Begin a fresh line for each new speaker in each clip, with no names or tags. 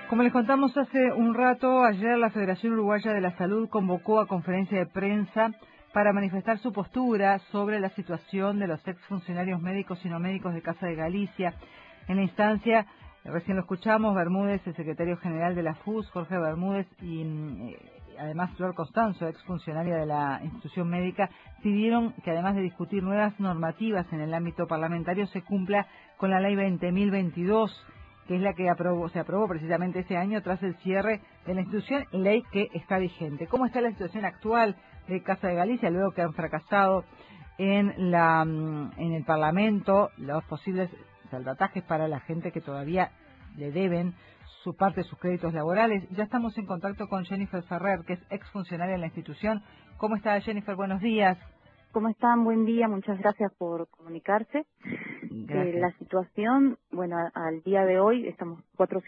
Como les contamos hace un rato, ayer la Federación Uruguaya de la Salud convocó a conferencia de prensa para manifestar su postura sobre la situación de los exfuncionarios médicos y no médicos de Casa de Galicia. En la instancia, recién lo escuchamos, Bermúdez, el secretario general de la FUS, Jorge Bermúdez, y además Flor Costanzo, exfuncionaria de la institución médica, pidieron que además de discutir nuevas normativas en el ámbito parlamentario, se cumpla con la ley 20.022, que es la que se aprobó precisamente ese año tras el cierre de la institución, ley que está vigente. ¿Cómo está la situación actual de Casa de Galicia, luego que han fracasado en el Parlamento los posibles salvatajes para la gente que todavía le deben su parte de sus créditos laborales? Ya estamos en contacto con Jennifer Ferrer, que es exfuncionaria de la institución. ¿Cómo está, Jennifer? Buenos días.
¿Cómo están? Buen día, muchas gracias por comunicarse.
Gracias.
La situación, bueno, al día de hoy estamos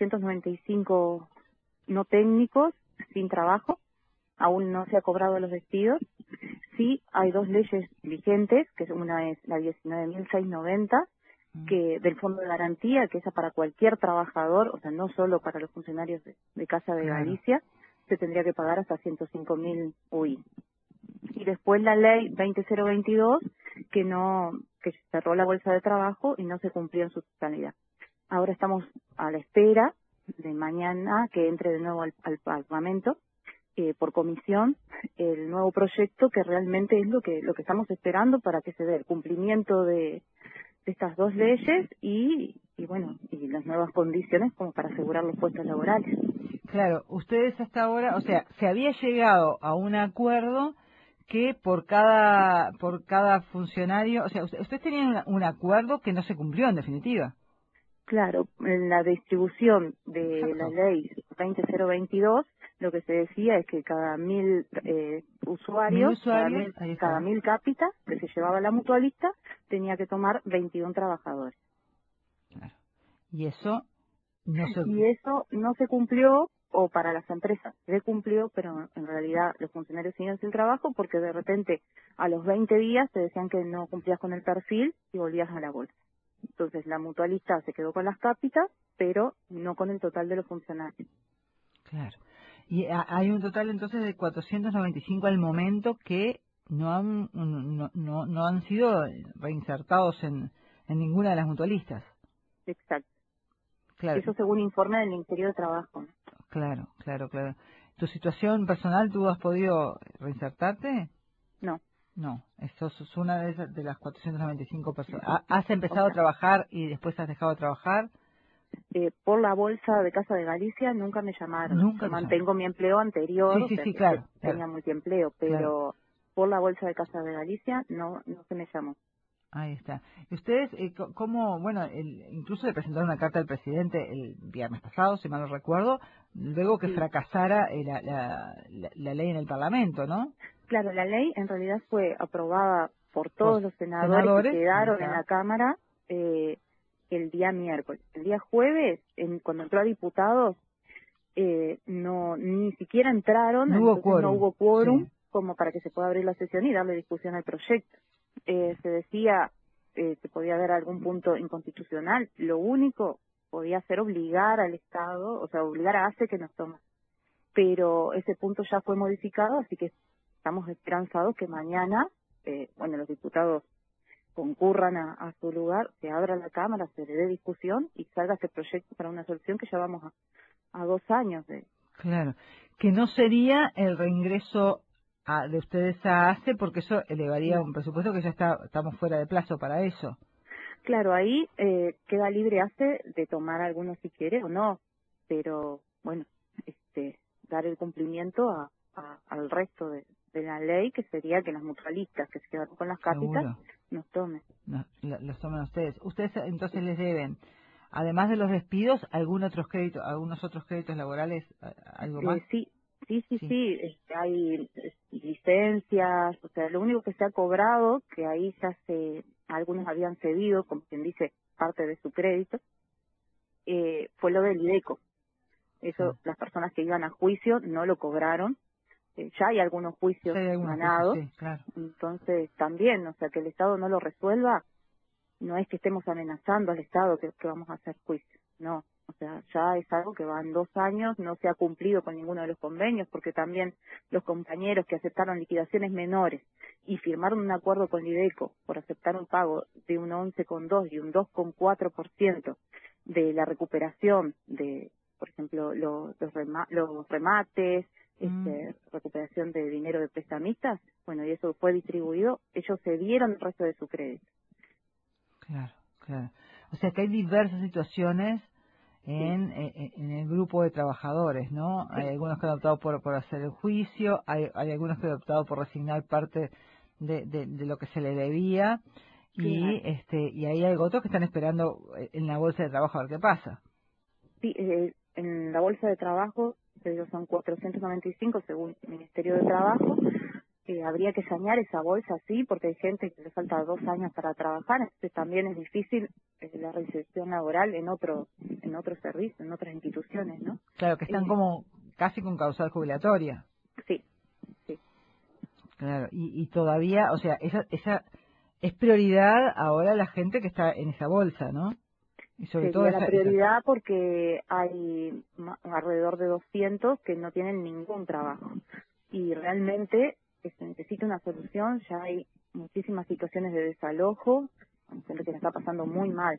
495 no técnicos sin trabajo, aún no se ha cobrado los despidos. Sí, hay dos leyes vigentes, que una es la 19.690, que del Fondo de Garantía, que es para cualquier trabajador, o sea, no solo para los funcionarios de Casa de Galicia, se tendría que pagar hasta 105.000 UI. Y después la ley 20.022, que cerró la bolsa de trabajo y no se cumplió en su totalidad. Ahora estamos a la espera de mañana que entre de nuevo al Parlamento por comisión el nuevo proyecto, que realmente es lo que estamos esperando para que se dé el cumplimiento de estas dos leyes y las nuevas condiciones como para asegurar los puestos laborales.
Claro, ustedes hasta ahora, o sea, se había llegado a un acuerdo que por cada funcionario, o sea, ustedes tenían un acuerdo que no se cumplió en definitiva.
Claro, en la distribución de la ley 20.022, lo que se decía es que cada 1.000 usuarios, cada 1.000 cápitas que se llevaba la mutualista, tenía que tomar 21 trabajadores.
Claro. Y eso
no se cumplió, o para las empresas se cumplió, pero en realidad los funcionarios siguen sin trabajo porque de repente a los 20 días te decían que no cumplías con el perfil y volvías a la bolsa. Entonces la mutualista se quedó con las cápitas, pero no con el total de los funcionarios.
Claro. Y hay un total entonces de 495 al momento que no han sido reinsertados en ninguna de las mutualistas.
Exacto.
Claro.
Eso según informe del Ministerio de Trabajo.
Claro. ¿Tu situación personal, tú has podido reinsertarte?
No.
No, eso es una de las 495 personas. ¿Has empezado a trabajar y después has dejado de trabajar?
Por la bolsa de Casa de Galicia nunca me llamaron.
Nunca.
Yo mantengo mi empleo anterior,
Claro.
Tenía multiempleo, pero por la bolsa de Casa de Galicia no se me llamó.
Ahí está. ¿Y ustedes cómo, incluso le presentaron una carta al presidente el viernes pasado, si mal no recuerdo, luego que fracasara la ley en el Parlamento, ¿no?
Claro, la ley en realidad fue aprobada por todos los senadores que quedaron en la Cámara el día miércoles. El día jueves, cuando entró a diputados, ni siquiera entraron, no hubo quórum como para que se pueda abrir la sesión y darle discusión al proyecto. Se decía que podía haber algún punto inconstitucional. Lo único podía ser obligar al Estado, o sea, obligar a ACE que nos tome. Pero ese punto ya fue modificado, así que estamos esperanzados que mañana, los diputados concurran a su lugar, se abra la Cámara, se le dé discusión y salga ese proyecto para una solución que ya vamos a 2 años de...
Claro, que no sería el reingreso de ustedes a ACE, porque eso elevaría un presupuesto que ya estamos fuera de plazo para eso.
Claro, ahí queda libre ACE de tomar algunos si quiere o no, pero bueno, dar el cumplimiento al resto de la ley, que sería que las mutualistas que se quedaron con las cápitas nos tomen.
Los tomen ustedes. Ustedes entonces les deben, además de los despidos, algunos otros créditos laborales, algo más.
Sí. Hay licencias, o sea, lo único que se ha cobrado, que ahí algunos habían cedido, como quien dice, parte de su crédito, fue lo del IDECO. Eso, las personas que iban a juicio no lo cobraron. Ya hay algunos juicios ganados, entonces también, o sea, que el Estado no lo resuelva, no es que estemos amenazando al Estado que vamos a hacer juicio, no, O sea, ya es algo que van 2 años, no se ha cumplido con ninguno de los convenios, porque también los compañeros que aceptaron liquidaciones menores y firmaron un acuerdo con Lideco por aceptar un pago de un 11,2 y un 2,4% de la recuperación de, por ejemplo, los remates, recuperación de dinero de prestamistas, bueno, y eso fue distribuido, ellos cedieron el resto de su crédito.
Claro, claro. O sea que hay diversas situaciones en el grupo de trabajadores, ¿no? Hay algunos que han optado por hacer el juicio, hay algunos que han optado por resignar parte de lo que se le debía,
Claro.
y hay otros que están esperando en la bolsa de trabajo a ver qué pasa.
Sí, en la bolsa de trabajo, ellos son 495 según el Ministerio de Trabajo. Habría que sanear esa bolsa, sí, porque hay gente que le falta 2 años para trabajar, entonces también es difícil la reinserción laboral en otros servicios, en otras instituciones, ¿no?
Claro, que están como casi con causal jubilatoria.
Sí, sí.
Claro, y todavía, o sea, esa es prioridad ahora la gente que está en esa bolsa, ¿no? Y sobre todo
Sería la prioridad porque hay alrededor de 200 que no tienen ningún trabajo. Y realmente se necesita una solución, ya hay muchísimas situaciones de desalojo, gente que la está pasando muy mal.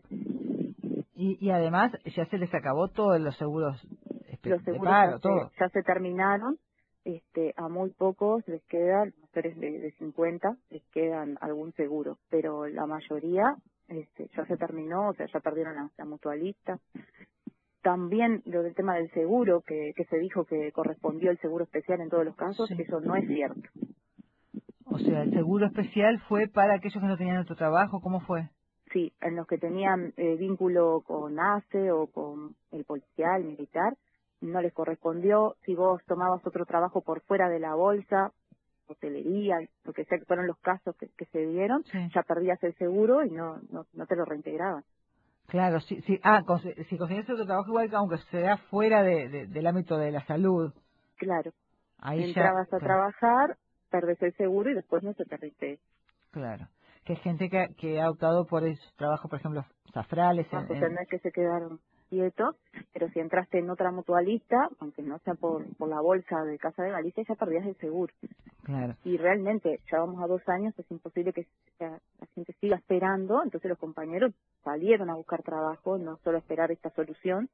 y además ya se les acabó todos los seguros
Los
de
seguros
paro, todo.
ya se terminaron, a muy pocos les quedan, mujeres de 50, les quedan algún seguro, pero la mayoría ya se terminó, o sea, ya perdieron la mutualista. También lo del tema del seguro, que se dijo que correspondió el seguro especial en todos los casos,
Sí.
eso no es cierto.
O sea, el seguro especial fue para aquellos que no tenían otro trabajo, ¿cómo fue?
Sí, en los que tenían vínculo con ACE o con el policial, militar, no les correspondió. Si vos tomabas otro trabajo por fuera de la bolsa, hotelería, lo que sea que fueron los casos que se dieron,
Sí.
ya perdías el seguro y no te lo reintegraban.
Claro, sí, sí. Si conseguías otro trabajo igual que aunque sea fuera del ámbito de la salud,
Claro,
ahí ya,
entrabas a
claro,
trabajar, perdés el seguro y después no se te reintegra.
claro. Que hay gente que ha optado por esos trabajos, por ejemplo, zafrales,
O sea, no es que se quedaron quietos, pero si entraste en otra mutualista, aunque no sea por la bolsa de Casa de Galicia, ya perdías el seguro.
claro.
Y realmente, ya vamos a 2 años, es imposible que la gente siga esperando, entonces los compañeros salieron a buscar trabajo, no solo a esperar esta solución,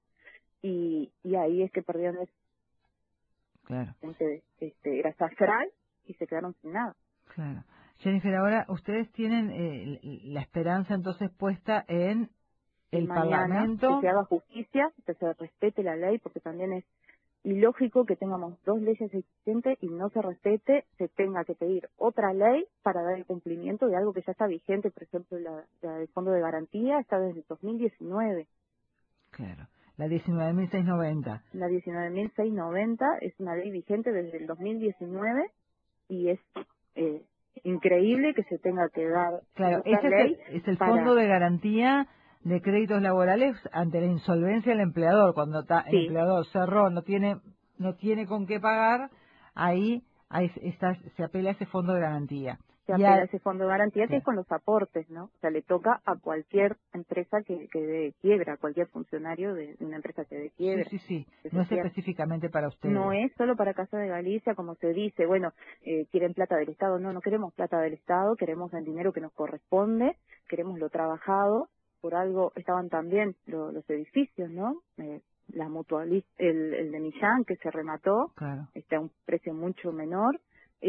y ahí es que perdieron
Claro,
gente, era safral y se quedaron sin nada.
claro. Jennifer, ahora ustedes tienen la esperanza entonces puesta en
Y
el
mañana que
Parlamento.
se haga justicia, que se respete la ley, porque también es ilógico que tengamos 2 leyes existentes y no se respete, se tenga que pedir otra ley para dar el cumplimiento de algo que ya está vigente. Por ejemplo, la del Fondo de Garantía está desde el 2019.
Claro, la 19.690.
La 19.690 es una ley vigente desde el 2019 y es increíble que se tenga que dar
Claro,
otra
ese
ley
es el Fondo
para...
de Garantía de Créditos Laborales ante la insolvencia del empleador. Cuando el
Sí,
empleador cerró, no tiene con qué pagar, ahí se apela a ese Fondo de Garantía.
se apela a ese fondo de garantía que es
Claro,
con los aportes, ¿no? O sea, le toca a cualquier empresa que dé quiebra, a cualquier funcionario de una empresa que dé
sí,
quiebra,
sí, sí,
que
no
se
es
cierre.
específicamente para
No
ustedes.
es solo para Casa de Galicia, como se dice, bueno, quieren plata del Estado. No, no queremos plata del Estado, queremos el dinero que nos corresponde, queremos lo trabajado. Por algo estaban también los edificios, ¿no? La mutualista, el de Millán, que se remató,
Claro,
está a un precio mucho menor,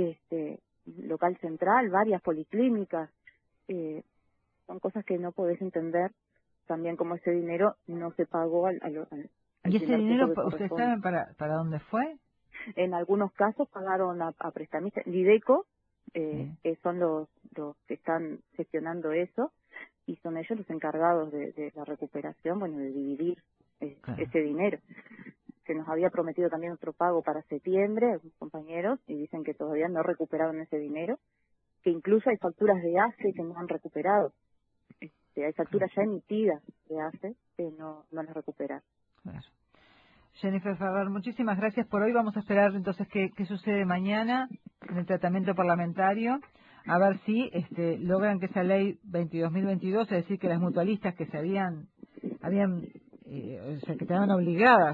local central, varias policlínicas, son cosas que no podés entender, también como ese dinero no se pagó al
¿y ese
primer cupo
dinero,
que
ustedes
corresponde.
saben para dónde fue?
En algunos casos pagaron a prestamistas, Lideco,
Sí,
que son los que están gestionando eso, y son ellos los encargados de la recuperación, bueno, de dividir
claro.
ese dinero. Se nos había prometido también otro pago para septiembre, algunos compañeros, y dicen que todavía no recuperaron ese dinero, que incluso hay facturas de ACE que no han recuperado. Hay facturas ya emitidas de ACE que no las recuperan.
Claro. Jennifer Ferrer, muchísimas gracias por hoy. Vamos a esperar entonces qué sucede mañana en el tratamiento parlamentario, a ver si logran que esa ley 22.022, es decir, que las mutualistas que habían o sea, que estaban obligadas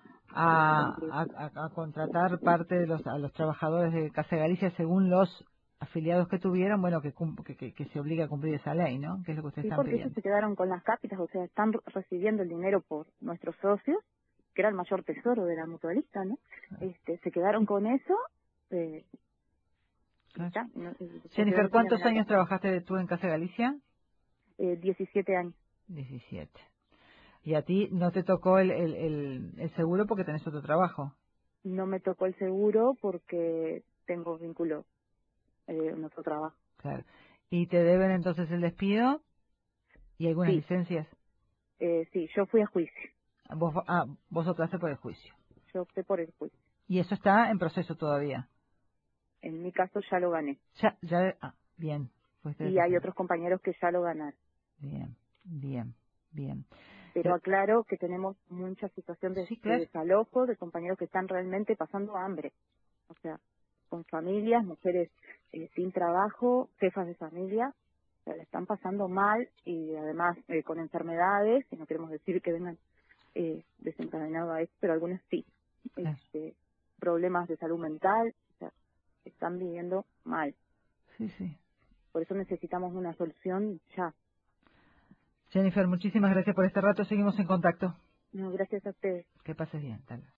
a contratar parte de a los trabajadores de Casa de Galicia según los afiliados que tuvieron, bueno, que se obliga a cumplir esa ley, ¿no? Que es lo que ustedes
Sí,
están
porque ellos
pidiendo.
se quedaron con las cápitas, o sea, están recibiendo el dinero por nuestros socios, que era el mayor tesoro de la mutualista, ¿no? Se quedaron con eso, y
Claro.
ya, y
Jennifer,
posiblemente me
¿cuántos
amenazan.
años trabajaste tú en Casa de Galicia?
17 años.
17. Y a ti no te tocó el seguro porque tenés otro trabajo.
No me tocó el seguro porque tengo vínculo en otro trabajo.
Claro. ¿Y te deben entonces el despido y algunas
Sí,
licencias?
sí, yo fui a juicio.
Vos optaste por el juicio.
Yo opté por el juicio.
Y eso está en proceso todavía.
En mi caso ya lo gané.
Bien. Fuiste
Y hay
decisión.
otros compañeros que ya lo ganaron.
Bien, bien, bien.
Pero aclaro que tenemos mucha situación
Sí,
de
claro.
desalojo de compañeros que están realmente pasando hambre. O sea, con familias, mujeres sin trabajo, jefas de familia, o sea, le están pasando mal y además con enfermedades, y no queremos decir que vengan desencadenados a esto, pero algunas sí.
Claro.
Problemas de salud mental, o sea, están viviendo mal.
Sí, sí.
Por eso necesitamos una solución ya.
Jennifer, muchísimas gracias por este rato. Seguimos en contacto.
No, gracias a ustedes.
Que pases bien. Tal vez.